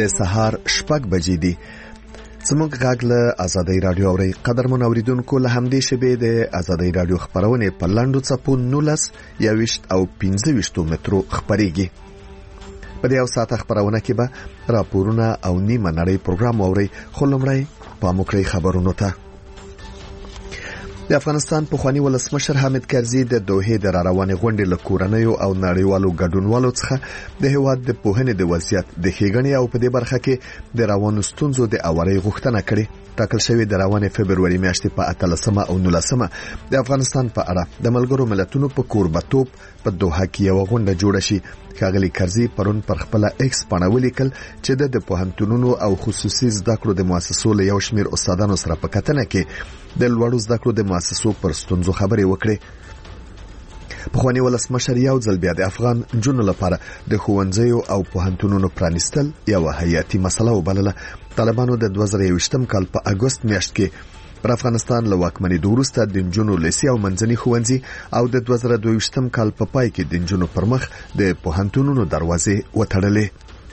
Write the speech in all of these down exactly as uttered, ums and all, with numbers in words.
د سهار شپږ بجې دي. زموږ غږ له آزادۍ رادیو اوري. قدرمن اوریدونکو، له همدې شبې د آزادۍ رادیو خبرونه په لاندو څپو نولس یويشت او پنځه ویشت مترو خبريږي. په دې یو ساعت خبرونه کې به راپورونه او نیمه نړۍ پروګرام اوري. خو لومړی پام وکړئ خبرونو ته. د افغانستان پخوانی ولسمشر حامد کرزي د دوحې د راروانې غونډې له کورنیو او نړیوالو ګډونوالو څخه د هیواد د پوهنې د وضعیت د ښېګڼې او په دې برخه کې د روانو ستونزو د اوري غوښتنه کړې. ټاکل شوی د روانې فبروري میاشتې په اتلسمه او نولسمه د افغانستان په اړه د ملګرو ملتونو په کوربتوب په دوحه کې یو غونډه جوړه شي. ښاغلي کرزي پرون پر خپل ایکس باندې ولیکل چې د پوهنتونونو او خصوصي زده کړو د مؤسسو له یو شمېر استادانو سره په کتنه کې د لوړو زده کړو د مؤسسو پر ستونزو خبرې وکړې. پخوانی ولسمشر یو ځل بیا د افغان جنونو لپاره د ښوونځیو او پوهنتونونو پرانیستل یو حیاتي مسله وبلله. طالبانو د دوه زره یوویشتم کال په اگست میاشت کې پر افغانستان له واکمنۍ وروسته د نجونو لیسې او منځني ښوونځي او د دوه زره دوه ویشتم کال په پای کې د نجونو پر مخ د پوهنتونونو دروازې وتړلې.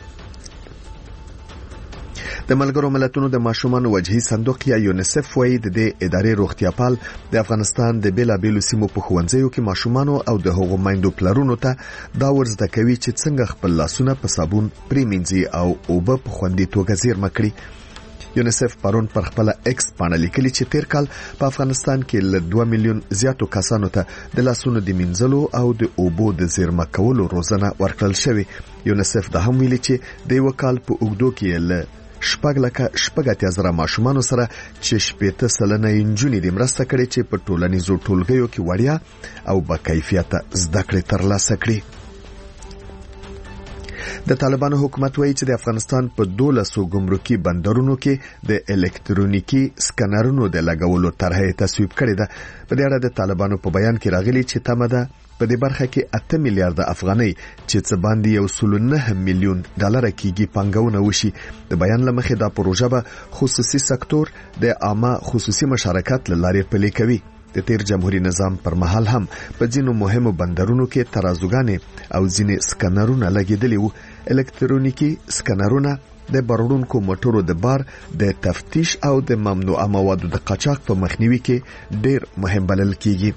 د ملګرو ملتونو د ماشومانو وجهي صندوق یا یونیسف وایي د دې ادارې روغتیاپال د افغانستان د بیلابېلو سیمو په ښوونځیو کې ماشومانو او د هغو میندو پلرونو ته دا ورزده کوي چې څنګه خپل لاسونه په صابون پریمنځي او اوبه په خوندي توګه زیرمه کړي. یونیسف پرون پر خپل ایکس باندې لیکلي چې تیر کال په افغانستان کې له دوه میلیون زیاتو کسانو ته د لاسونو د مینځلو او د اوبو د زیرمه کولو روزنه ورکړل شوې. یونیسف دا هم ویلي چې د یو کال په اوږدو کې له شپږ لکه شپږ اتیا زره ماشومانو سره چې شپېته سلنه یې نجونې دې مرسته کړې چې په ټولنیزو ټولګیو کې وړیا او با کیفیته زده کړې ترلاسه کړي. د طالبانو حکومت وایي چې د افغانستان په دولسو ګمرکي بندرونو کې د الکترونیکي سکانرونو د لګولو طرحه تصویب کړې ده. په دې اړه د طالبانو په بیان کې راغلي چې تمه ده په دې برخه کې اته میلیارډ افغانۍ چې څه باندې یو سل نه میلیون ډالر کېږي پانګونه وشي. د بیان لمخې دا پروژه به خصوصي سکتور د عامه خصوصي مشارکت لارې پلي کوي. د تیر جمهوریت نظام پر مهال هم په ځینو مهمو بندرونو کې ترازوګانې او ځینې سکانرونه لګېدلي وو. الکترونیکي سکانرونه د بارونکو موټرو د بار د تفتیش او د ممنوعه موادو د قاچاق په مخنیوي کې ډېر مهم بلل کېږي.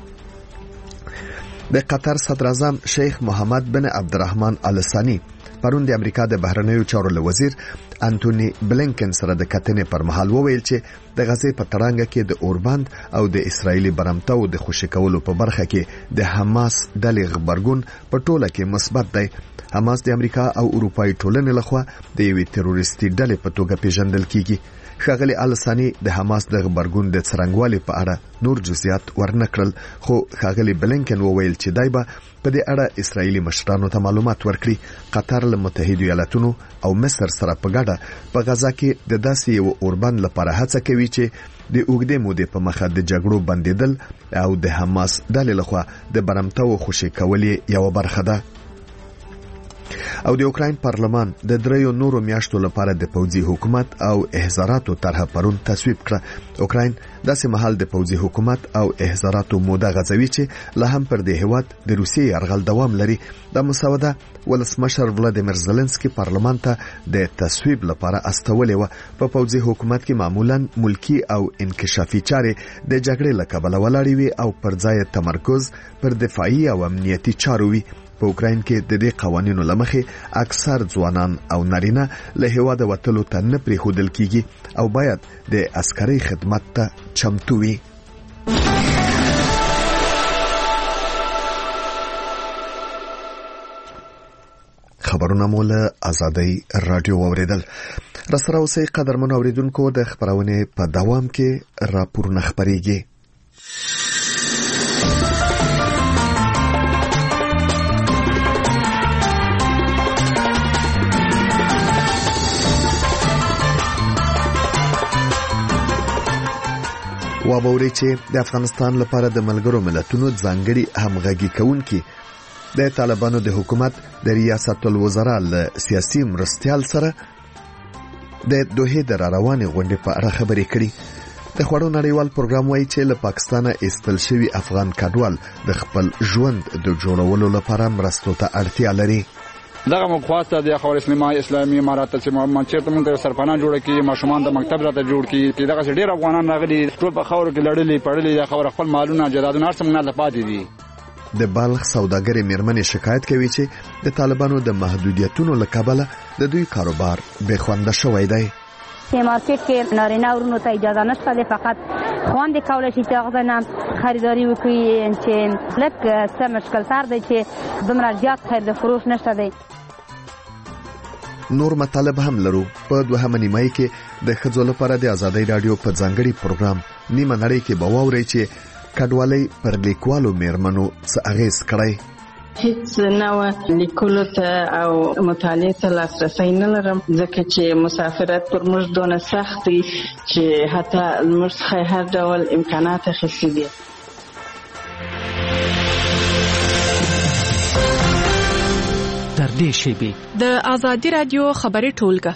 د قطر صدر اعظم شیخ محمد بن عبدالرحمن آل ثانی پرون د امریکا د بهرنیو چارو وزیر انټونی بلینکن سره د کتنې پر مهال وویل چې د غزې په تړانګه کې د اوربند او د اسرایلی برمتو د خوشی کولو په برخه کې د حماس ډلې غبرګون په ټوله کې مثبت دی. حماس د امریکا او اروپאי ټولنې لخوا د یوې تروریستي ډلې په توګه پیژندل کیږي. ښاغلي آل ثانی د حماس د غبرګون د څرنګوالي په اړه نور جزئیات ورنکړل، خو ښاغلي بلینکن وویل چې دای به په دې اړه اسرایلی مشرانو ته معلومات ورکړي. قطر له متحده ایالاتونو او مصر سره په ګډه په غزا کې د داسې یو اوربند لپاره هڅه کوي چې د اوږدې مودې په مخه د جګړو بندیدل او د حماس ډلې لخوا د برمتو خوشی کولې یو برخه ده. او د اوکراین پارلمان د دریو نورو میاشتو لپاره د پوځي حکومت او احزاراتو طرحه پرون تصویب کړه. اوکراین داسې مهال د پوځي حکومت او احزاراتو موده غځوي چې لا هم پر د هیواد د روسیې یرغل دوام لري. د مسوده ولسمشر ولادیمیر زلنسکي پارلمان ته د تصویب لپاره استولې و. په پوځي حکومت کې معمولا ملکی او انکشافي چارې د جګړې له کبله ولاړې وي او پر ځای تمرکز پر دفاعي او امنیتي چارو وي. په اوکراین کې د دې قوانینو لمخې اکثر ځوانان او نارینه له هیواده وتلو ته نه پریښودل کیږي او باید د عسکري خدمت ته چمتو وي. خبرونه مو له آزادۍ رادیو اوریدل. راسره اوسئ قدرمن اوریدونکو، د خبرونه په دوام کې راپورونه خبرېږي. وابوري چې د افغانستان لپاره د ملګرو ملتونو ځانګړي همغږي کوونکي د طالبانو د حکومت د ریاست الوزرا له سیاسي مرستيال سره د دوحې د روانې غونډې په اړه خبرې کړي. د خوړو نړیوال پروګرام وایي چې له پاکستانه ایستل شوی افغان کډوال د خپل ژوند د جوړولو لپاره مرستو ته اړتیا لري. دغه مخواسته د خاور اسلامي امارات چې منچېرته موږ سرپناه جوړ کړي ماشومان د مکتب راته جوړ کړي چې دغه ډېر افغانان راغلي ټول په خاور کې لړلي پړلي د خاور خپل مالونه جدادونه هر څه موږ نه پاتې دي. د بالغ سوداګرې میرمنې شکایت کوي چې د طالبانو د محدودیتونو له کبله د دوی کاروبار بې خونده شوی دی. په مارکیټ کې نارینه ورونو ته اجازه نشته دی، فقط خواندې کولی شي چې هغه نه خریداري وکړي چې لږ څه مشکلتر دی چې دومره زیات خرید فروش نشته دی. نور مطالب هم لرو. په دوهمه نیمایي کې د ښځو لپاره د ازادۍ رادیو په ځانګړي پروګرام نیمه نړۍ کې به واورئ چې کډوالۍ پر لیکوالو میرمنو څه اغیز کړی. هیڅ نوع لیکلو ته او مطالعې ته لاسرسی نه لرم، ځکه چې مسافرت پر موږ دونه سخت دی چې حتی موږ څخه هر ډول امکانات اخیستي دي. تر دې شیبې د ازادي رادیو خبري ټولګه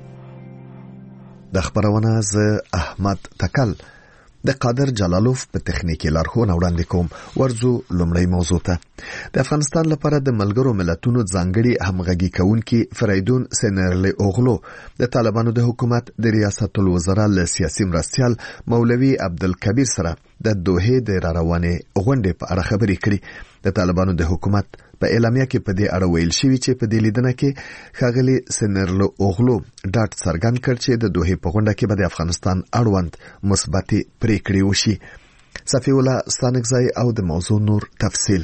د خبرونه ز احمد تکل د قادر جلالوف په تخنیکی لارښوونه وړاندې کوم. ورځو لومړی موضوع ته. د افغانستان لپاره د ملګرو ملتونو ځانګړي همغږي کوونکي فریدون سینرلی اوغلو د طالبانو د حکومت د ریاست الوزرا له سیاسي مرستیال مولوي عبدالکبیر سره د دوحې د راروانې غونډې په اړه خبرې کړې. د طالبانو د حکومت په اعلامیه کې په دې اړه ویل شوی چې په دې لیدنه کې ښاغلي سینرلی اوغلو ډاټ څرګند کړ چې د دوحې په غونډه کې به د افغانستان اړوند مثبتې پریکړې وشي. صفی الله ستانکزی او د موضوع نور تفصیل.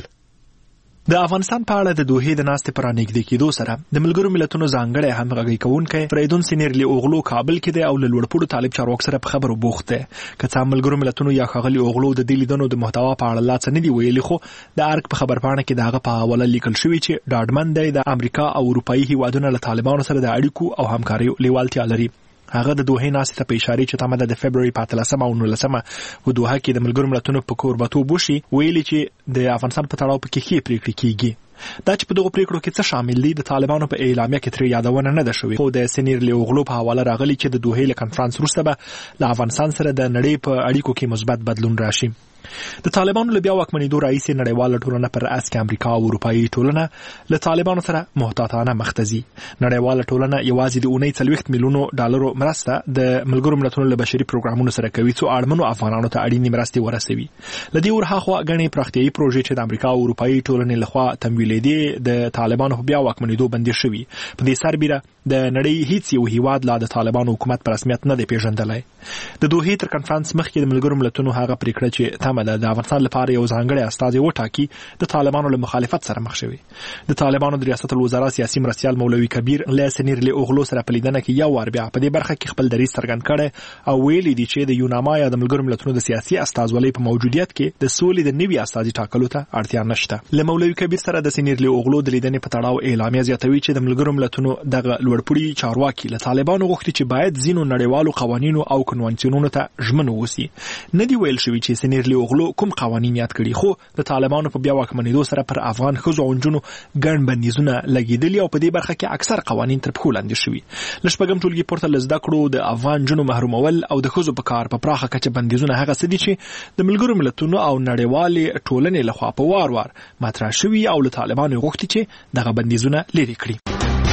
د افغانستان په اړه د دوحې د ناستې پر نږدې کېدو سره د ملګرو ملتونو ځانګړی همغږي کوونکی فریدون سینرلی اوغلو کابل کې دی او له لوړپوړو طالب چارواکو سره په خبرو بوخت دی. که څه ملګرو ملتونو یا ښاغلي اوغلو د دې لیدنو د محتوا په اړه لا څه نه دي ویلي، خو د ارګ په خبرپاڼه کې د هغه په حواله لیکل شوي چې ډاډمن دی د امریکا او اروپایي هیوادونو له طالبانو سره د اړیکو او همکارۍ لیوالتیا لري. هغه د دوحې ناستې ته په اشاره چې تمه ده د فبروري په اتلسمه او نولسمه په دوحه کې د ملګرو ملتونو په کوربتوب وشي، ویلي چې د افغانستان په تړاو پکې ښې پریکړې کیږي. دا چې په دغه پریکړو کې څه شامل دي د طالبانو په اعلامیه کې ترې یادونه نه ده شوې، خو د سینرلی اوغلو په حواله راغلي چې د دوحې له کنفرانس وروسته به له افغانستان سره د نړۍ په اړیکو کې مثبت بدلون راشي. د طالبانو له بیا واکمنېدو راهیسې نړیواله ټولنه پر اس کې امریکا او اروپایي ټولنه له طالبانو سره محتاطانه مخ ته ځي. نړیواله ټولنه یوازې د اونۍ څلوېښت میلیونو ډالرو مرسته د ملګرو ملتونو له بشري پروګرامونو سره کوي څو اړمنو افغانانو ته اړینې مرستې ورسوي. له دې ورهاخوا ګڼې پراختیایي پروژې چې د امریکا او اروپایي ټولنې لخوا تمویلېدې د طالبانو په بیا واکمنېدو بندي شوي. په دې سربیره د نړۍ هیڅ یو هیواد لا د طالبانو حکومت په رسمیت نه دی پیژندلی. د دوحې تر کنفرانس مخکې د ملګرو ملتونو هغه پریکړه چې تمه ده د افغانستان لپاره یو ځانګړی استازی وټاکي د طالبانو له مخالفت سره مخ شوی. د طالبانو د ریاست الوزرا سیاسي مرستیال مولوي کبیر له سینرلی اوغلو سره په لیدنه کې یو وار بیا په دې برخه کې خپل دریځ څرګند کړی او ویلي دي چې د یوناما یا د ملګرو ملتونو د سیاسي استازولۍ په موجودیت کې د سولې د نوي استازي ټاکلو ته اړتیا نشته. له مولوي کبیر سره د سینرلی اوغلو د لیدنې په تړاو اعلامیه زیاتوي چې د ملګرو ملتونو دغه لوړپوړي چارواکي له طالبانو غوښتي چې باید ځینو نړیوالو قوانینو او کنوانسیونونو ته ژمن ووسي. نه دی ویل شوی چې سینرلی اوغلو کوم قوانین یاد کړي، خو د طالبانو په بیا واکمنېدو سره پر افغان ښځو او نجونو ګڼ بندیزونه لګېدلي او په دې برخه کې اکثر قوانین تر پښو لاندې شوي. له شپږم ټولګي پورته له زده کړو د افغان نجونو محرومول او د ښځو په کار په پراخه کچه بندیزونه هغه څه دي چې د ملګرو ملتونو او نړیوالې ټولنې لخوا په وار وار مطرح شوي او له طالبانو غوښتي چې دغه بندیزونه لرې کړي.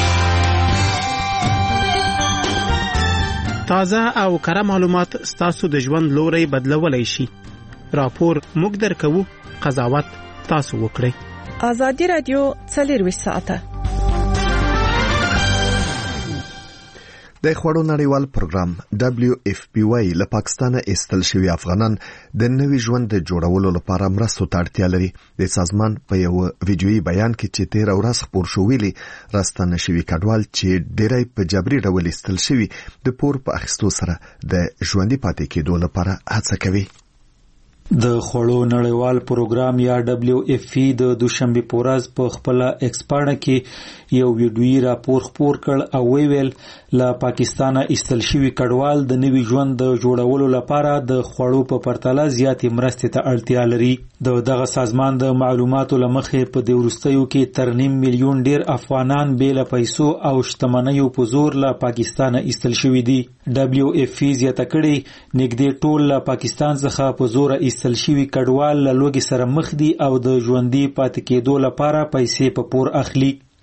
تازه او کره معلومات ستاسو د ژوند لوري بدلولای شي. راپور موږ درکو، قضاوت تاسو وکړئ. ازادي رادیو څلورویشت ساعته د خوړو نړیوال پروګرام دبليو اف پی واي له پاکستانه ایستل شوی افغانان د نوي ژوند د جوړولو لپاره مرستو ته اړتیا لري. د سازمان په یو ویډیويي بیان کې چې تیر ورځ خبر شو ویلي راستنه شوی کډوال چې ډېری په جبري ډول ایستل شوی د پور په اخیستو سره د ژوندۍ پاتې کېدو لپاره هڅه کوي. د خوړو نړیوال پروګرام یا دبليو اف پی د دوشنبه پورز په خپل ایکسپاړه کې یو ویډیويي راپور خپور کړ او ویل له پاکستانه ایستل شوی کډوال د نوي ژوند د جوړولو لپاره د خوړو په پرتله زیاتې مرستې ته اړتیا لري. د دغه سازمان د معلوماتو لمخې په د ورستیو کې تر نیم میلیون ډیر افغانان بې له پیسو او شتمنیو په زور له پاکستانه ایستل شوی دي. دبليو اف پی زیاته کړي نږدې ټول له پاکستان څخه په زور ایستل شوی کډوال له لوګي سره مخ دي او د ژوندۍ پاتې کېدو لپاره پیسې په پور اخلي.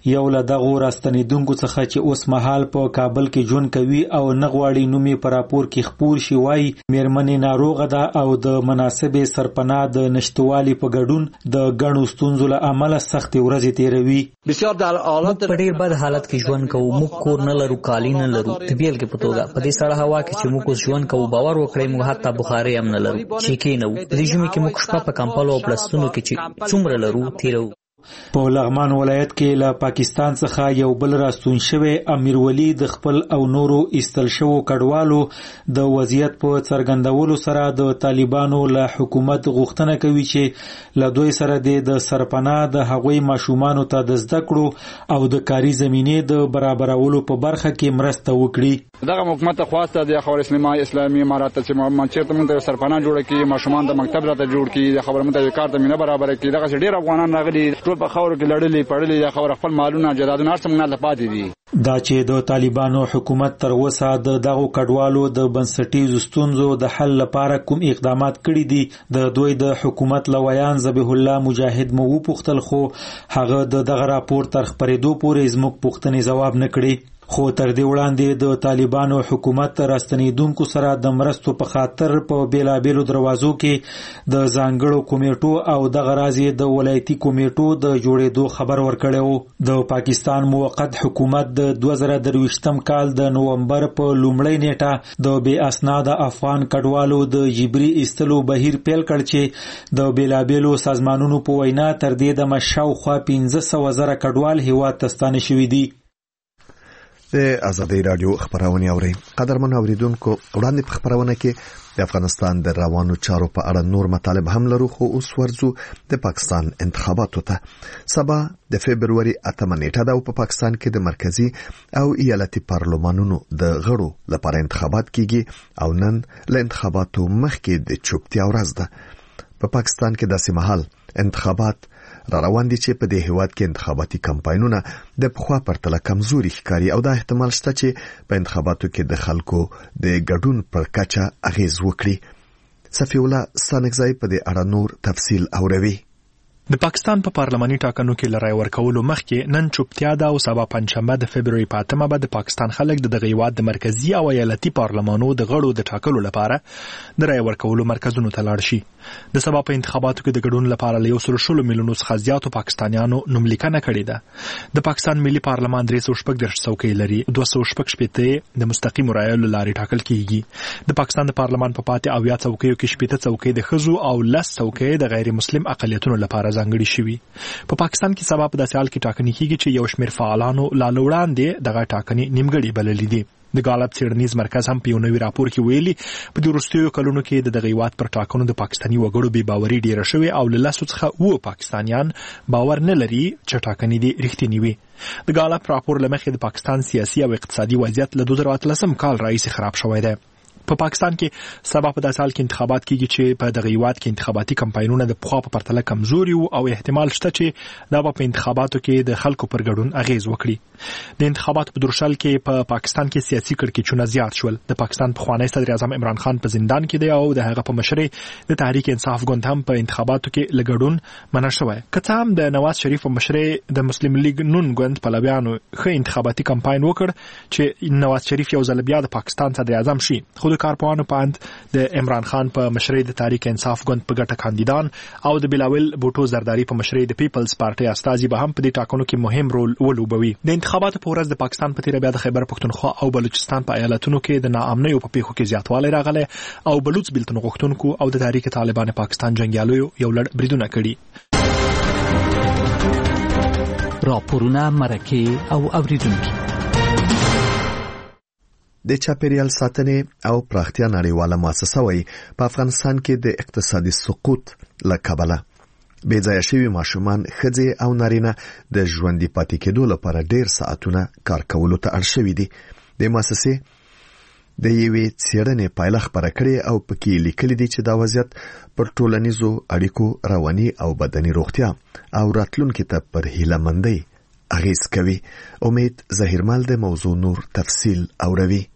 یو له دغو راستنیدونکو څخه چې اوس مهال په کابل کې ژوند کوي او نه غواړي نوم یې په راپور کې خپور شي وایي مېرمنې ناروغه ده او د مناسبې سرپناه د نشتوالي په ګډون د ګڼو ستونزو له امله سختې ورځې تېروي. موږ په ډېر بد حالت کې ژوند کوو. موږ کور نه لرو، کالي نه لرو. د بیلګې په توګه په دې سړه هوا کې چې موږ اوس ژوند کوو، باور وکړئ موږ حتی بخارۍ هم نه لرو چې کېنوو. په دې ژمي کې موږ شپه په کمپلو او پلستونو کې چې څومره لرو تېروو. په لغمان ولایت کې له پاکستان څخه یو بل راستون شوی امیر ولی د خپل او نورو ایستل شوو کډوالو د وضعیت په څرګندولو سره د طالبانو له حکومت غوښتنه کوي چې له دوی سره د سرپناه د هغوی ماشومانو ته د زده کړو او د کاري زمینې د برابرولو په برخه کې مرسته وکړي. دغه حکومت خواسته د خبر اسلامي اسلامي امارات چې مونږ ته سرپناه جوړ کړي، ماشومان د مکتب راته جوړ کړي، د خبر مته کار د مینه برابر کړي. دغه ډېر افغانان راغلي ټول په خاور کې لړلې پړلې د خبر خپل مالونه جدادونه ارسمنه لپاتې دي. دا چې د طالبانو حکومت تر اوسه د دغو کډوالو د بنسټیزو ستونزو د حل لپاره کوم اقدامات کړي دي د دوی د حکومت لویان ذبیح الله مجاهد مو وپوښتل، خو هغه د دغه راپور تر خپرېدو پورې زموږ پوښتنې ځواب نه کړي. خو تر دې وړاندې د طالبانو حکومت راستنیدونکو سره د مرستو په خاطر په بیلابیلو دروازو کې د ځانګړو کمیټو او دغه راځي د ولایتي کمیټو د جوړېدو خبر ورکړی و. د پاکستان موقت حکومت د دوه زره درویشتم کال د نومبر په لومړۍ نیټه د بې اسناده افغان کډوالو د جبري ایستلو بهیر پیل کړ چې د بیلابیلو سازمانونو په وینا تر دې دمه شاوخوا پنځه سوه زره کډوال هیواد ته ستانه شوي دي. د ازادي رادیو خبرونه اوري. قدرمن اوریدونکو، وړاندې په خبرونه کې د افغانستان د روانو چارو په اړه نور مطالب هم لرو، خو اوس ورځو د پاکستان انتخاباتو ته. سبا د فبرवरी اتمه نیټه ده او په پاکستان کې د مرکزی او ایالتي پارلمانونو د غړو لپاره انتخابات کیږي او نن له انتخاباتو مخکې د چوپتیا ورځ ده. په پاکستان کې داسې مهال انتخابات را روان دي چې په دې هیواد کې انتخاباتي کمپاینونه د پخوا پرتله کمزوري ښکاري او دا احتمال شته چې په انتخاباتو کې د خلکو د ګډون پر کچه اغیز وکړي. صفی الله سانکزای په دې اړه نور تفصیل اوروي. د پاکستان په پارلماني ټاکنو کې لړۍ ورکولو مخکې نن چوپتیا ده او سبا پنځشنبه د فبرवरी په اتمه به د پاکستان خلک د دغه هیواد د مرکزی او ایالتي پارلمانو د غړو د ټاکلو لپاره د رای ورکولو مرکزونو ته لاړ شي. د سبا په انتخاباتو کې د ګډون لپاره له یو سل شلو میلیونو څخه زیاتو پاکستانیانو نوملیکنه کړې ده. د پاکستان ملي پارلمان درې سوه شپږ دېرش څوکۍ لري، دوه سوه شپږ شپېته د مستقیمو رایو له لارې ټاکل کیږي. د پاکستان د پارلمان په پاتې اویا څوکیو کې شپېته څوکۍ د ښځو او لس څوکۍ د غیر مسلم اقلیتونو لپاره ځانګړي شوي. په پاکستان کې سبا په داسې حال کې ټاکنې کیږي چې یو شمېر فعالانو لا وړاندې دغه ټاکنې نیمګړې بللې دي. د ګالب څېړنیز مرکز هم په یو نوي راپور کې ویلي په دې وروستیو کلونو کې د دغه هیواد پر ټاکنو د پاکستاني وګړو بې باوري ډېره شوې او له لسو څخه اووه پاکستانیان باور نه لري چې ټاکنې دې رښتینې وي. د ګالب راپور له مخې د پاکستان سیاسي او اقتصادي وضعیت له دوه زره اتلسم کال راهیسې خراب شوی دی. په پاکستان کې سبا په داسې حال کې انتخابات کیږي چې په دغه هیواد کې انتخاباتي کمپاینونه د پخوا په پرتله کمزوري وو او احتمال شته چې دا په انتخاباتو کې د خلکو پر ګډون اغیز وکړي. د انتخاباتو په درشل کې په پاکستان کې سیاسي کړکېچونه زیات شول. د پاکستان پخوانی صدر اعظم عمران خان په زندان کې دی او د هغه په مشرۍ د تحریک انصاف ګوند هم په انتخاباتو کې له ګډون منع شوی. که څه هم د نواز شریف په مشرۍ د مسلم لیگ نون ګوند پلویانو ښه انتخاباتي کمپاین وکړ چې نواز شریف یو ځل بیا د پاکستان صدر اعظم شي، خو د کارپوهانو په اند د عمران خان په مشرۍ د تحریک انصاف ګوند په ګټه کاندیدان او د بلاول بوټو زرداری په مشرۍ د پیپلز پارټي استازي به هم په دې ټاکنو کې مهم رول ولوبوي. د انتخاباتو په ورځ د پاکستان په تیره بیا د خیبر پښتونخوا او بلوچستان په ایالتونو کې د ناامنیو په پیښو کې زیاتوالی راغلی او بلوچ بیلتون غوښتونکو او د تحریک طالبان پاکستان جنګیالیو یو لړ بریدونه کړي. راپورونه، مرکې او اوریدونکي. د چاپیریال ساتنې او پراختیا نړیواله مؤسسه وايي په افغانستان کې د اقتصادي سقوط له کبله بې ځایه شوي ماشومان، ښځې او نارینه د ژوندي پاتې کېدو لپاره ډېر ساعتونه کار کولو ته اړ شوي دي. د مؤسسې د یوې څېړنې پایله خپره کړې او پکې لیکلي دي چې دا وضعیت پر ټولنیزو اړیکو، رواني او بدني روغتیا او راتلونکي ته پر هیله مندۍ اغیز کوي. امید ظهیرمل د موضوع نور تفصیل اوروي.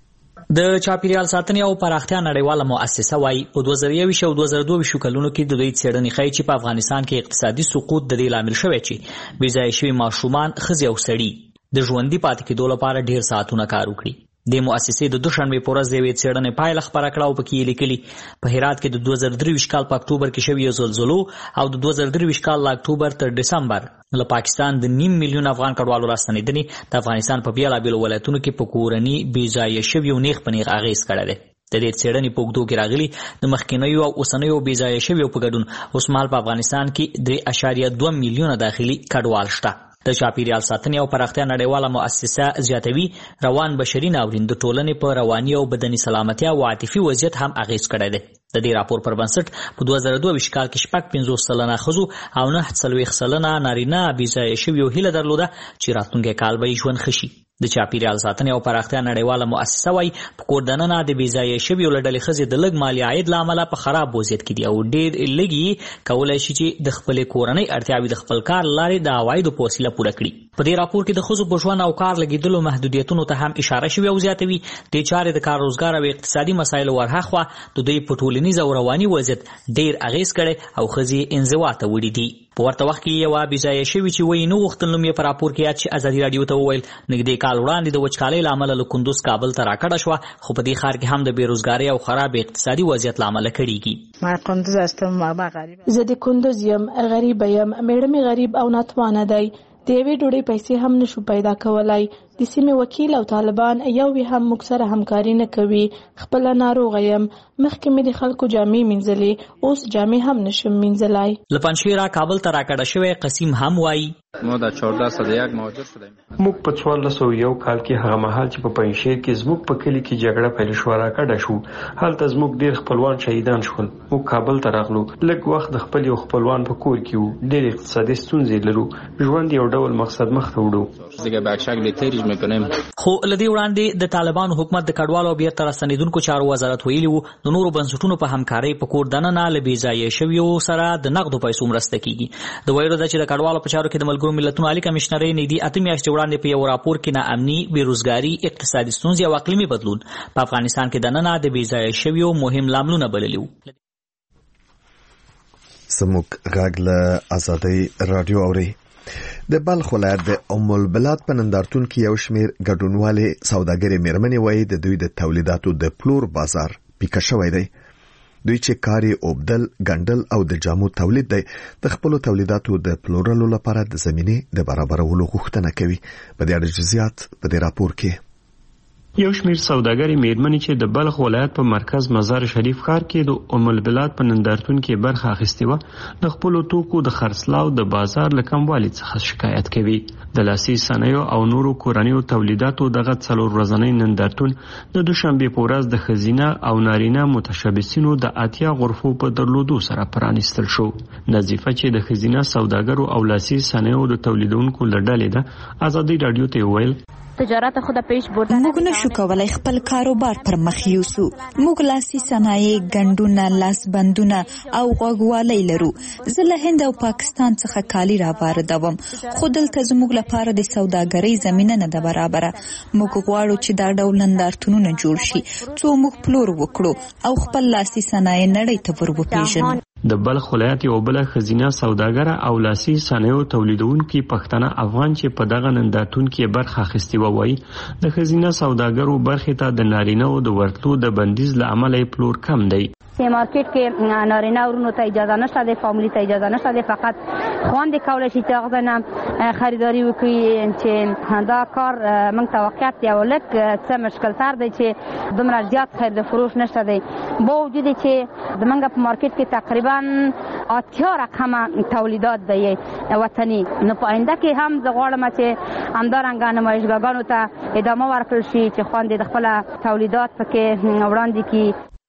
د چاپیریال ساتنې او پراختیا نړیواله مؤسسه وايي په دوه زره یو او دوه زره دوه کلونو کې د دوی څېړنې ښیي چې په افغانستان کې اقتصادي سقوط د دې لامل شوی چې بې ځایه شوي ماشومان، ښځې او سړي د ژوندي پاتې کېدو لپاره ډېر ساعتونه کار وکړي. د مؤسسې د دوشنبې په ورځ د یوې څېړنې پایله خپره کړه او پکې یې لیکلي په هرات کې د دوه زره درې کال په اکتوبر کې شوي زلزلو او د دوه زره درې کال له اکتوبر تر ډسمبر له پاکستان د نیم میلیون افغان کډوالو راستنېدنې د افغانستان په بېلابېلو ولایتونو کې په کورني بې ځایه شویو نیغ په نیغ اغېز کړی دی. د دې څېړنې په اوږدو کې راغلي د مخکینیو او اوسنیو بې ځایه شویو په ګډون اوس مهال په افغانستان کې درې اعشاریه دوه میلیونه داخلي کډوال شته. د چاپیریال ساتنې او پراختیا نړیواله مؤسسه زیاتوي روان بشري ناورین د ټولنې په رواني او بدني سلامتیا او عاطفي وضعیت هم اغېز کړی دی. د دې راپور پر بنسټ په دوه زره دوه کال کې شپږ پنځوس سلنه ښځو او نه څلوېښت سلنه نارینه بې ځایه شویو هیله درلوده چې راتلونکی کال به یې ژوند ښه شي. د چاپیریال ساتنې او پراختیا نړیواله مؤسسه وايي په کور دننه د بې ځایه شویو له ډلې ښځې د لږ مالي عاید له امله په خراب وضعیت کې دي او ډېر لږ یې کولی شي چې د خپلې کورنۍ اړتیاوې د خپل کار له لارې د عوایدو په وسیله پوره کړي. په دې راپور کې د ښځو په ژوند او کار لګېدلو محدودیتونو ته هم اشاره شوې او زیاتوي دې چارې د کار روزګار او اقتصادي مسایلو ورهاخوا د دوی په ټولنیز او رواني وضعیت ډېر اغېز کړی او ښځې انزوا ته وړي دي. په ورته وخت کې یوه بې ځایه شوې چې وایي نه غوښتل نوم یې په راپور کې یاد چې ازادي راډیو ته وویل نږدې کال وړاندې د وچکالۍ له امله له کندوز کابل ته راکډه شوه خو په دې ښار کې هم د بېروزګارۍ او خراب اقتصادي وضعیت له امله کړېږي. زه د کندوز یم، غریبه یم، میړه مې غریب او ناتوانه دی، د یوې ډوډۍ پیسې هم نشو پیدا کولای. د سیمې وکیل او طالبان یو وی هم موږ سره همکاري نه کوي. خپله ناروغه یم، مخکې مې د خلکو جامې مینځلې، اوس جامې هم نشم مینځلای. له پنجشیره کابل ته راکډه شوی قسیم هم وایي ما در چهارده صد یک مهاجر شدیم. موږ په څوارلس سوه یو کال کې هغه مهال چې په پنجشیر کې زموږ په کلي کې جګړه پیل شوه راکډه شو. هلته زموږ ډېر خپلوان شهیدان شول. موږ کابل ته راغلو. لږ وخت د خپل یو خپلوان په کور کې وو. ډېر اقتصادي ستونزې لرو. ژوند یو ډول مقصد مخ ته وړو. دیگه به شکل تیریج میکنیم. خو له دې وړاندې د طالبانو حکومت د کډوالو او بیرته راستنېدونکو چارو وزارت ویلي وو د نورو بنسټونو په همکارۍ په کور دننه له بې ځایه شویو سره د نغدو پیسو مرسته کیږي. د ویلو ده چې د کډوالو په چارو کې د ملګرو ملتونو عالي کمشنرۍ نږدې اته میاشتې وړاندې په یو راپور کې ناامني، بېروزګاري، اقتصادي ستونزې او اقلیمي بدلون په افغانستان کې دننه د بې ځایه شویو مهم لاملونه بللي وو. زموږ غږ له ازادۍ راډیو اوري. د بلخ ولایت د ام البلاد په نندارتون کې یو شمېر ګډونوالې سوداګرې مېرمنې وایي د دوی د تولیداتو د پلور بازار پیکه شوی دی. دوی چې کاري اوبدل، ګنډل او د جامو تولید دی د خپلو تولیداتو د پلورلو لپاره د زمینې د برابرولو غوښتنه کوي. په دې اړه جزئیات په دې راپور کې. یو شمېر سوداګرې مېرمنې چې د بلخ ولایت په مرکز مزار شریف ښار کې د ام البلاد په نندارتون کې برخه اخیستې وه د خپلو توکو د خرڅلاو د بازار له کموالي څخه شکایت کوي. د لاسي صنایعو او نورو کورنیو تولیداتو دغه څلور ورځنی نندارتون د دوشنبې په ورځ د ښځینه او نارینه متشبثینو د اتیا غرفو په درلودو سره پرانیستل شو. نظیفه چې د ښځینه سوداګرو او لاسي صنایعو د تولیدونکو له ډلې ده ازادي راډیو ته وویل تجارت خود پیش بردن موږ نشو کولای خپل کاروبار پر مخ یوسو. موږ لاسي صنایع، ګنډونه، لاسبندونه او غوږوالۍ لرو. زه له هند او پاکستان څخه کالي را واردوم خو دلته زموږ لپاره د سوداګرۍ زمینه نه ده برابره. موږ غواړو چې دا ډول نندارتونونه جوړ شي څو موږ پلور وکړو او خپل لاسي صنایع نړۍ ته ور وپیژنو. د بلخ ولایت یو بل ښځینه سوداګره او لاسي صنایعو تولیدونکي پښتنه افغان چې په دغه نندارتون کې برخه اخیستې وه وایي د ښځینه سوداګرو برخې ته د نارینه‌و د ورتلو د بندیز له امله یې پلور کم دی. سی مارکیٹ کې نارینه ورونو ته اجازه نشته ده، فامیلی ته اجازه نشته ده، فقط خواندې کولی شي چې هغه نه خریداري وکړي. چې دا کار موږ ته واقعیت دی او لږ څه مشکلتر دی چې دومره زیات خرید فروش نشته دی. با وجود چې زموږ په مارکیټ کې تقریبا اتیا رقمه تولیدات دی وطني. نو په آینده کې هم زه غواړم چې همدارنګه نمایشګاهانو ته ادامه ورکړل شي چې خواندې د خپله تولیدات پکې وړاندې کړي.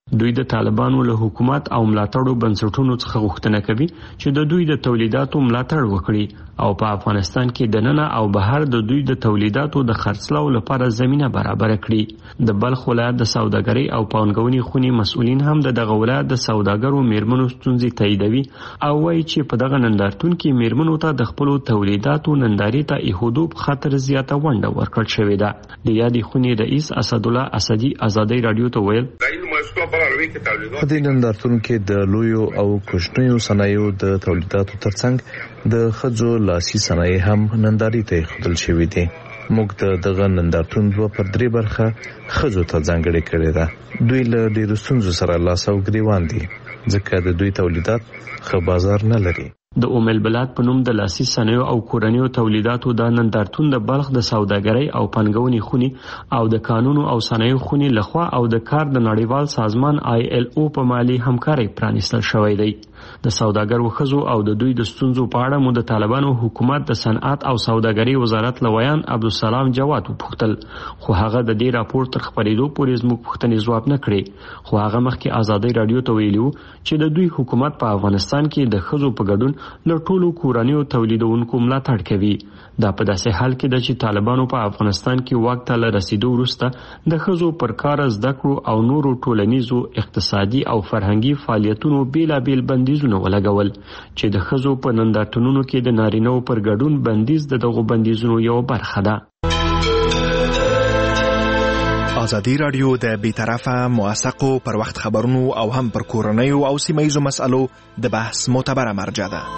دوی د طالبانو له حکومت او ملاتړو بنسټونو څخه غوښتنه کوي چې د دوی د تولیداتو ملاتړ وکړي او په افغانستان کې د ننه او بهر د دوی د تولیداتو د خرڅلاو لپاره زمينه برابر کړي. د بلخ ولایت د سوداګرۍ او پانګونې خونی مسؤلین هم د دغه ولایت د سوداګرو میرمنو ستونزې تاییدوي او وایي چې په دغه نندارتون کې میرمنو ته د خپل تولیداتو نندارې ته ایښودو په خاطر زیاته ونډه ورکړل شوې ده. د یادې خونی رئیس اسد الله اسدي ازادي رادیو ته ویل په دې نندارتون کې د لویو او کوچنیو صنایعو د تولیداتو ترڅنګ د خځو لاسي صنایع هم نندارې ته ایښودل شوې دي. موږ د دغه نندارتون دوه پر درې برخه خځو ته ځانګړې کړې ده. دوی له ډېرو ستونزو سره لاس او ګریوان دي ځکه د دوی تولیدات ښه بازار نه لري. د ام البلاد په نوم د لاسي صنایعو او کورنیو تولیداتو د نندارتون د بلخ د سوداګرۍ او پانګونې خونی او د قانون او صنایعو خونی لخوا او د کار د نړیوال سازمان آی ایل او په مالی همکارۍ پرانیستل شوی دی. د سوداګرو خزو او د دوی د ستونزو په اړه مو د طالبانو حکومت د صنعت او سوداګرۍ وزارت لویان عبدالسلام جواد وپوښتل خو هغه د دې راپور تر خبرېدو پورې زموږ پوښتنې ځواب نه کړې. خو هغه مخکې ازادي رادیو ته ویلو چې د دوی حکومت په افغانستان کې د خزو په ګډون له ټولو کورنیو تولیدونکو ملاتړ کوي. دا په داسې حال کې ده چې طالبانو په افغانستان کې واک ته رسیدو وروسته د خزو پر کار زده کړو او نورو ټولنیزو اقتصادي او فرهنګي فعالیتونو بیلابیل بندیزونه ولګول چې د خزو په نندارتونونو کې د نارینه‌و پر ګډون بندیز د دغو بندیزونو یو برخه ده. ازادي رادیو د بیطرفه موثقو پر وخت خبرونو او هم پر کورنیو او سیمه‌یزو مسألو د بحث معتبره مرجع ده.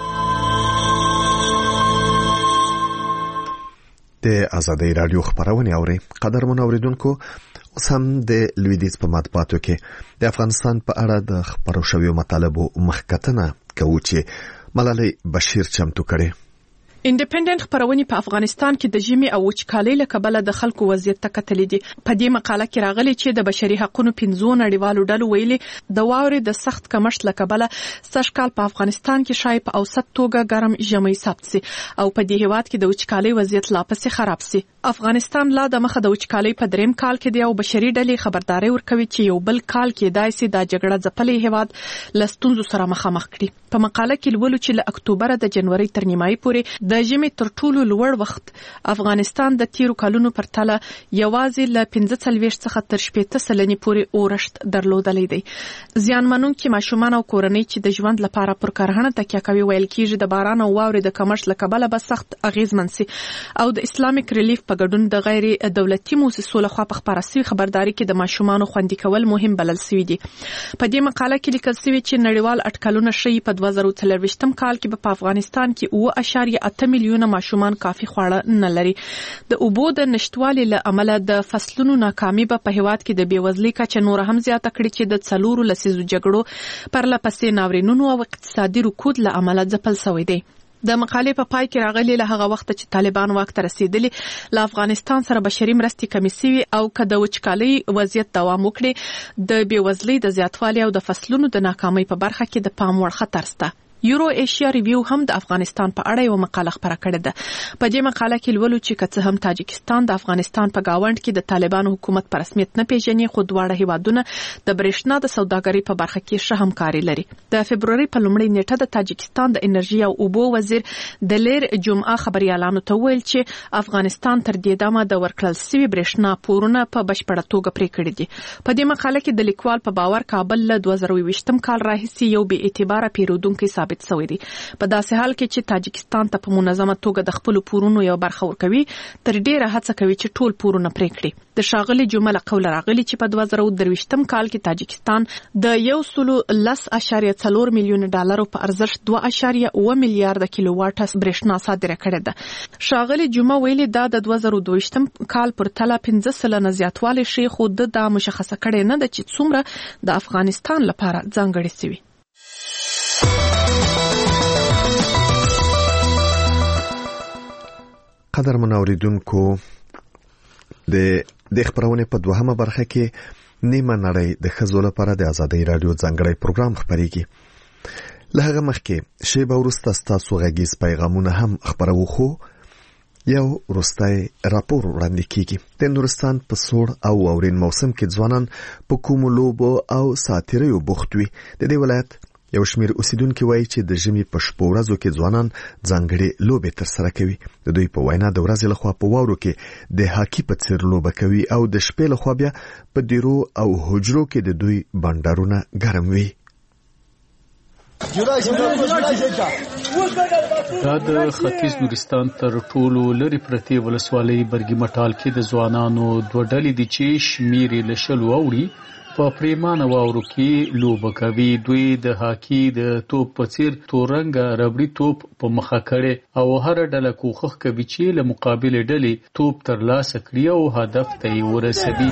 د ازادي رادیو خبرونه اوري قدرمن اوریدونکو اوس هم د لویدیز په مطبوعاتو کې د افغانستان په اړه د خبرو شویو مطالبو مخکتنه کوي چې ملالۍ بشیر چمتو کړي. انډیپندنت خبرونه په افغانستان کې د ژمي او وچکالۍ له کبله د خلکو وضعیت ته کتلې دي. په دې مقاله کې راغلي چې د بشري حقوقو پنځو نړیوالو ډلو ویلي د واورې د سخت کمښت له کبله سږکال په افغانستان کې شاید په اوسط توګه ګرم ژمي ثبت شي او په دې هیواد کې د وچکالۍ وضعیت لا پسې خراب شي. افغانستان لا د مخه د وچکالۍ په دریم کال کې دی او بشري ډلې خبرداري ورکوي چې یو بل کال کې دای سي د جګړه ځپلې هیواد لستونزو سره مخامخ کړي. په مقاله کې لولو چې له اکتوبر د جنوري تر نیمایي پورې د ژمي تر ټولو لوړ وخت افغانستان د تیرو کلونو پر تله یوازې له پنځه څلوېښت څخه تر شپږ سلنې پورې اورښت درلودلی دی. زیانمنونکي ماشومان او کورنۍ چې د ژوند لپاره پر کرهڼه تکیه کوي ویل کېږي د باران او واورې د کمښت له کبله به سخت اغیزمن سي او د اسلامیک ریلیف په ګډون د غیر دولتي موسسو لخوا په خبره سوي خبرداري کې د ماشومانو خوندي کول مهم بلل سوي دي. په دې مقاله کې لیکل سوي چې نړیوال اټکلونه ښیي په دوه زره څلوېښتم کال کې په افغانستان کې اوه اعشاریه اته میلیونه ماشومان کافي خواړه نه لري. د اوبو د نشټوالي له امله د فصلونو ناکامي به په هیواد کې د بیوزلۍ کچه نور هم زیاته کړي چې د څلورو لسیزو جګړو پر لپسې ناورینونو او اقتصادي رکود له امله ځپل شوی دی. د مقالې په پای کې راغلي له هغه وخت چې طالبان واک ته رسیدلي له افغانستان سره بشري مرستې کمې شوي او که د وچکالۍ وضعیت دوام وکړي د بیوزلۍ د زیاتوالي او د فصلونو د ناکامۍ په برخه کې د پام وړ خطر شته. یورو ایشیا ریویو هم د افغانستان په اړه یو مقاله خبره کړې ده. په دې مقاله کې لولو چې که څه هم تاجکستان د افغانستان په گاوند کې د طالبانو حکومت په رسمیت نه پیژني خو دواړه هیوادونه د برېښنا د سوداګرۍ په برخه کې ښه همکاري لري. د فبروري په لومړۍ نیټه د تاجکستان د انرژي او اوبو وزیر د لیر جمعه خبريالانو ته ویل چې افغانستان تر دې دمه د ورکړل شوی برېښنا پورونه په بشپړه توګه پرې کړی دي. په دې مقاله کې د لیکوال په باور کابل له دوه زره اووه کال راهیسې یو بې اعتباره پیرودونکو ثابت شوی دی. په داسې حال کې چې تاجکستان ته په منظمه توګه د خپل پورونو یو برخه ورکوي تر ډیره هڅه کوي چې ټول پورونه پرې کړي. د شاغلي جمله قول راغلي چې په دوه زره درویشتم کال کې تاجکستان د یو سلو لس اشاریه څلور میلیون ډالرو په ارزښت دوه اشاریه اوه میلیارډ کیلو واټ برېښنا صادره کړې ده. شاغلي جمعه ویلي دا د دوه زره دویشتم کال پر تله پنځه سلنه زیاتوالی شي خو د دا مشخصه کړي نه ده چې څومره د افغانستان لپاره ځانګړي شوی. قدر منوریدونکو د د خبرونه په دوهمه برخه کې نیمه نړۍ د ښځو لپاره د ازادي رادیو ځانګړی پروګرام خبريږي. له هغه مخکې شی به ورسته تاسو غږیز پیغامونه هم خبرو خو یو وروستی راپور وړاندې کیږي. د نورستان په سوړ او واورین موسم کې ځوانان په کومو لوبو او ساتیریو بوخت وي. د دې ولایت یو شمیر اوسیدونکو وایي چې د ژمي په شپو ورځو کې ځوانان ځانګړي لوبې ترسره کوي. د دوی په وینا د ورځې لخوا په واورو کې د هاکی په څیر لوبه کوي او د شپې لخوا بیا په دیرو او حجرو کې د دوی بندرونه ګرم وي. دا د ختیځ نورستان تر ټولو لرې پرتې ولسوالۍ برګي مټال کې د ځوانانو دوه ډلې دي چې شمیرې له شلو اوړي په پریمانه واورو کې لوبه کوي. دوی د هاکی د توپ په څیر تورنګه ربړي توپ په مخه کړي او هر ډله کوښښ کوي چې له مقابل ډلې توپ ترلاسه کړي او هدف ته یې ورسوي.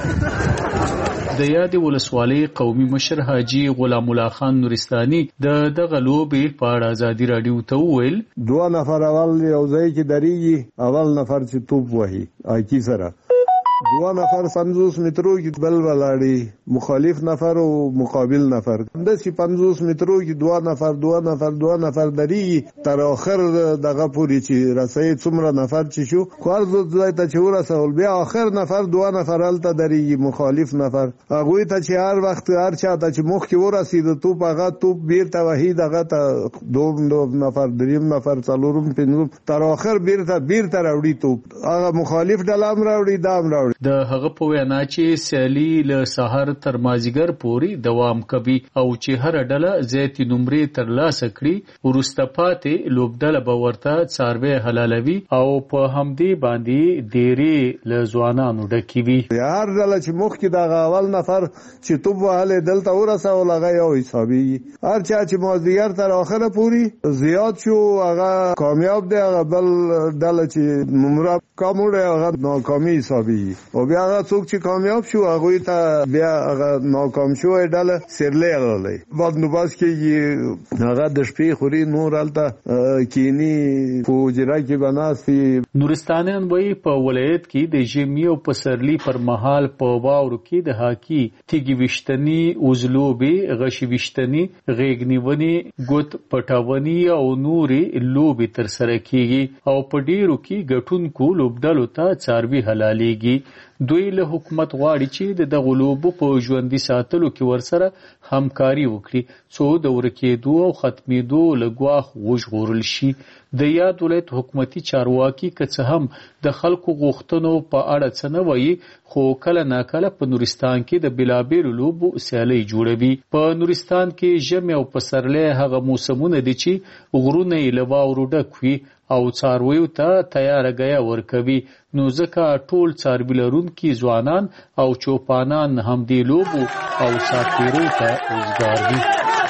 د یادې ولسوالۍ قومي مشر حاجی غلام الله خان نورستاني د دغه لوبې په اړه ازادي رادیو ته وویل: دوه نفر اول یو ځای کې درېږي، اول نفر چې توپ وهي هاکی سره، دوه نفر پنځوس مترو کې بل ولاړي، مخالف نفر او مقابل نفر، داسې پنځوس مترو کې دوه نفر دوه نفر دوه نفر درېږي تر اخر دغه پورې چې رسۍ څومره نفر چې شو خارځ ځای ته چې ورسول، بیا اخر نفر دوه نفر هلته درېږي مخالف نفر، هغوی ته چې هر وخت هر چا ته چې مخکې ورسېد توپ هغه توپ بیرته وهي دغه ته دوم نفر دریم نفر څلورم پنځم تر اخر بیرته بیرته راوړي توپ، هغه مخالف ډله هم راوړي دا هم راوړي. د هغه په وینا چې سیالي له سهار تر مازیګر پورې دوام کوي او چې هر ډله زیاتې نمرې ترلاسه کړي وروسته پاتې لوبډله به ورته څاروي حلالوي او په همدې باندې ډېرې له ځوانانو ډکې وي. هر ډله چې مخکې دغه اول نفر چې توپ وهلی دلته ورسول هغه یو حسابېږي، هر چا چې مازدیګر تر آخره پورې زیات شو هغه کامیاب دی، هغه بل ډله چې نمره کم وړی هغه ناکامي حسابېږي او بیا هغه څوک چې کامیاب شو هغوی ته بیا هغه ناکام شوی ډله سیرلی راغلی بندوبست کېږي، هغه د شپې خوري نور هلته کیني په حجره کې به ناستي. نورستانیان وایي په ولایت کې د ژمي او پسرلي پر مهال په واورو کې د هاکي تیږې ویشتنې، وزلوبې، غشي ویشتنې، غېږ نیونې، ګوت پټونې او نورې لوبې ترسره کېږي او په ډېرو کې ګټونکو لوبډلو ته څاروي حلالېږي. دوی له حکومت غواړي چې د دغو لوبو په ژوندي ساتلو کې ورسره همکاري وکړي څو د ورکېدو او ختمېدو له ګواښ وژغورل شي. د یاد ولایت حکومتي چارواکي که څه هم د خلکو غوښتنو په اړه څه نه وایي خو کله ناکله په نورستان کې د بېلابېلو لوبو سیالۍ جوړوي. په نورستان کې ژمی او پسرلی هغه موسمونه دي چې غرونه یې له واورو ډک وي او څارویو ته تیاره ګیا ورکوي، نو ځکه ټول څاروي لرونکي ځوانان او چوپانان همدې لوبو او ساتیرو ته وزګار دي.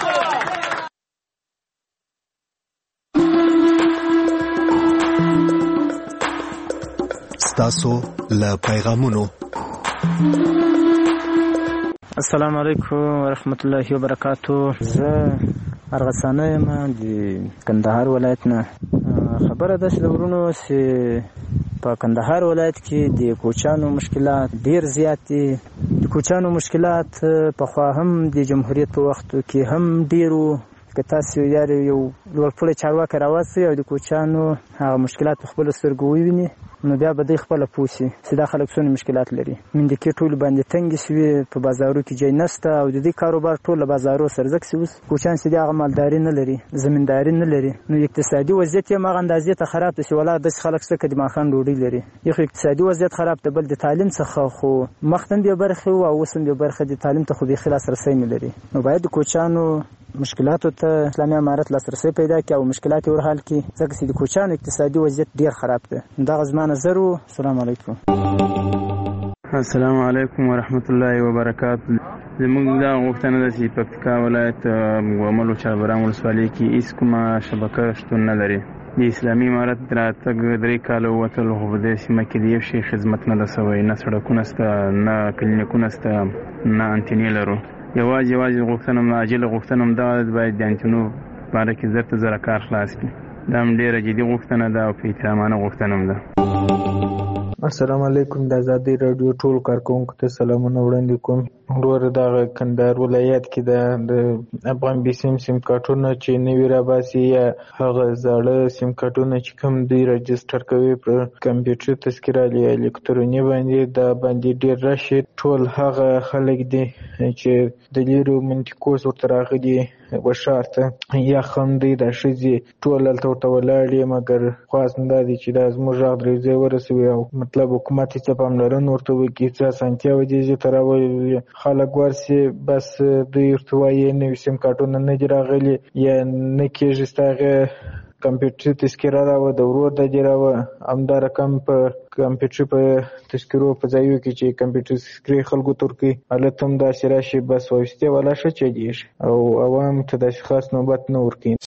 ستاسو له پیغامونو. السلام علیکم ورحمت الله وبرکاتو. زه ارغسانه یم د کندهار ولایت نه. خبره ده چې د ورونو چې په کندهار ولایت کې د کوچانو مشکلات ډیر زیات دي. د کوچانو مشکلات پخوا هم د جمهوریت په وخت کې هم ډیرو، که تاسو یو لوړپوړی چارواکی راوستئ او د کوچانو هغه مشکلات په خپلو سترګو وویني نو بیا به دوی خپله پوه شي چې دا خلک څونه مشکلات لري. مندکې ټولې باندې تنګې شوې، په بازارو کې ځای نشته او د دې کاروبار ټول له بازارو سره ځکه چې اوس کوچیان چې دي هغه مالداري نه لري، زمینداري نه لري، نو اقتصادي وضعیت یې هماغه اندازې ته خراب دی چې ولا داسې خلک شته که د ماښام ډوډۍ لري. یو خو اقتصادي وضعیت خراب دی، بل د تعلیم څخه خو مخته هم بې برخې وو او اوس هم بې برخې دي، تعلیم ته خو بیخي لاسرسی نه لري. نو باید د کوچیانو مشکلاتو ته اسلامي امارت لاسرسی پیدا کړي او مشکلات یې ورحل کړي ځکه چې د کوچیانو اقتصادي وضعیت ډېر خراب دی. دغه زما نظر و. السلام علیکم. السلام علیکم ورحمت الله وبرکاتو. زموږ دا غوښتنه ده چې پکتیکا ولایت وملو چاربران ولسوالۍ کې هېڅ کومه شبکه شتون نه لري. د اسلامي امارت راتګ درې کاله ووتل خو په دې سیمه کې د یو شي خدمت نه ده سوی، نه سړکونه شته، نه کلینیکونه شته، نه انتینې لرو. یوازې یوازې غوښتنه م عاجله غوښتنه م دا ده باید د انتینو باره کې زر ته زره کار خلاص کړي. دا هم ډېره جدي غوښتنه ده او په احترامانه غوښتنه م ده. السلام علیکم. د ازادي رادیو ټول کارکونکو ته سلامونه وړاندې کوم. ورور دغه کندهار ولایت کې د افغان بي سیم سیم کارتونه چې نوی راباسي یا هغه زاړه سیم کارتونه چې کوم دوی رجسټر کوي پر کمپیوټر تذکره یا الکتروني باندې دا باندې ډیر راشي. ټول هغه خلک دي چې د لیرو منطقو ورته راغلي وشارته یا خندي د شذي ټول تل ورته ولاړ مګر خاص نه دي چې د زموږ غږ درځي ورسوي او مطلب حکومت ته پاملرنه ورته وکړي چې سانتیا ودی تراوي خلک ورسي بس دوی ورته وایي نو سیم کارتونه نه دی راغلي یا نه کېږي ستاسو کمپیوټر تذکره راو د ورور د دی راو همدا رقم په کمپیوټر په تذکرو په ځایو کې چې کمپیوټر تذکرې خلکو ترکي الته هم دا شراشي بس واسطه ولا شي چې دی او عوام ته د خاص نوبت نه ورکي.